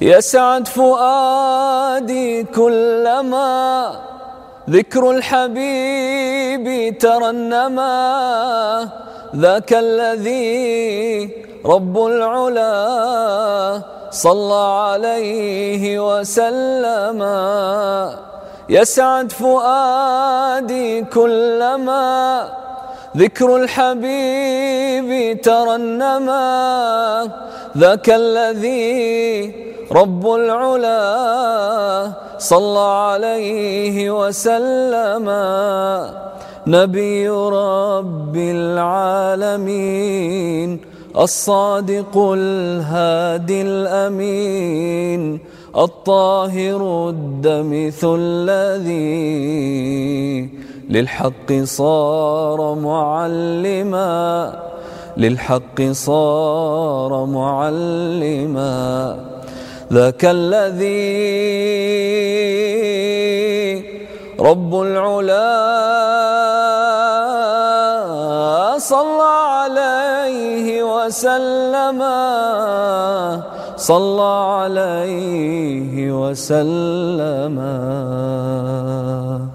يسعد فؤادي كلما ذكر الحبيب ترنما، ذاك الذي رب العلا صلى عليه وسلم. يسعد فؤادي كلما ذكر الحبيب ترنما، ذاك الذي رب العلا صلى عليه وسلم. نبي رب العالمين الصادق الهادي الأمين، الطاهر الدمث الذي للحق صار معلما، للحق صار معلما. ذاك الذي رب العلا صلى عليه وسلم، صلى عليه وسلم.